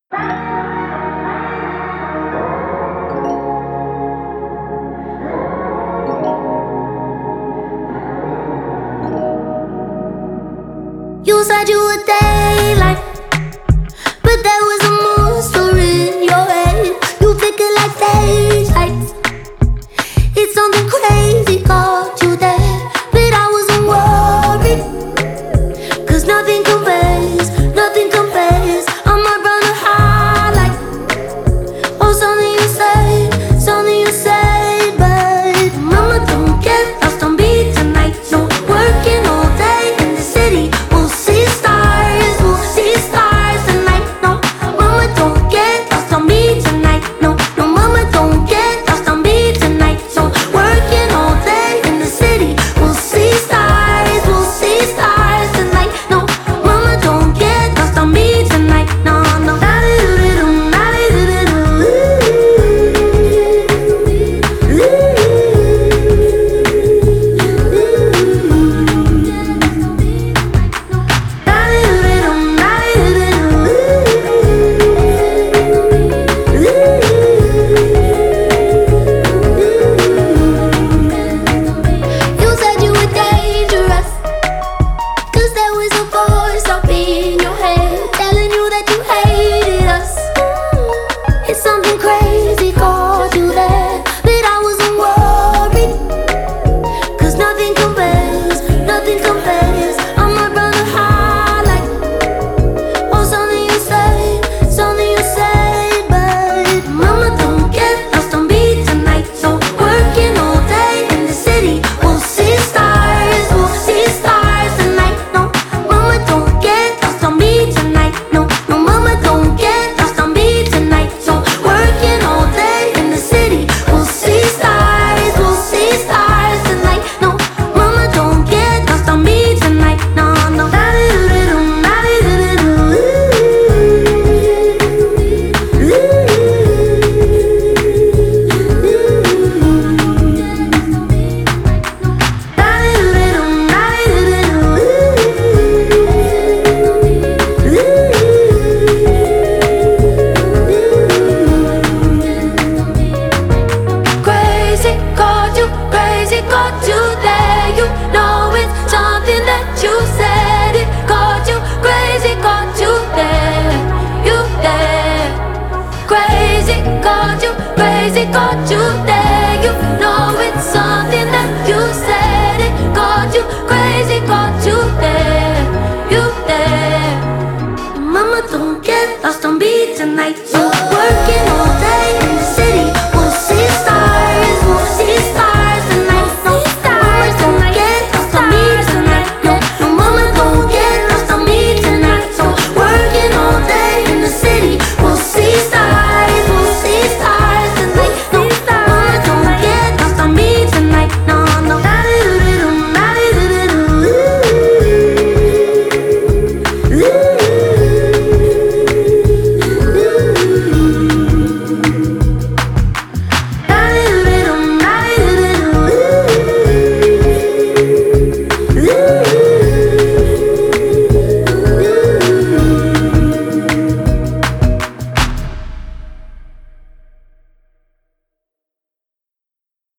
You said you were daylight, but there was a monster in your head. You flicker like daylight. It's something crazy caught you there, but I wasn't worried, 'cause nothing compares, nothing compares. I'm a runner high like, oh, something you said, but mama, don't get lost on me tonight. No working all day in the city. We'll see stars tonight. No, mama, don't get lost on me tonight. No, mama, don't get lost on me tonight. No, working all day in the city. We'll see stars tonight. No, mama, don't get lost on me tonight. No, no. You said you were dangerous, 'cause there was a voice up in your head telling you that you hated us. It's something crazy caught you there, but I wasn't worried, 'cause nothing compares, nothing compares. I'm a runner high like, oh, something you said, but mama, don't get lost on me tonight. So working all day in the city. We'll see stars tonight. No, mama, don't get lost on me tonight. No, mama, don't get lost on me tonight. So working all day in the city. We'll see stars tonight. No, mama, don't get lost on me tonight. No, no. Crazy caught you there. You know it's something that you said. It caught you, crazy caught you there. You there. Crazy caught you there. You know it's something that you said. It caught you, crazy caught you there. You there. Mama, don't get lost on me tonight.